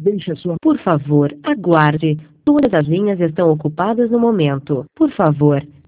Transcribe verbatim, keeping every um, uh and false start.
Deixe a sua... Por favor, aguarde. Todas as linhas estão ocupadas no momento. Por favor,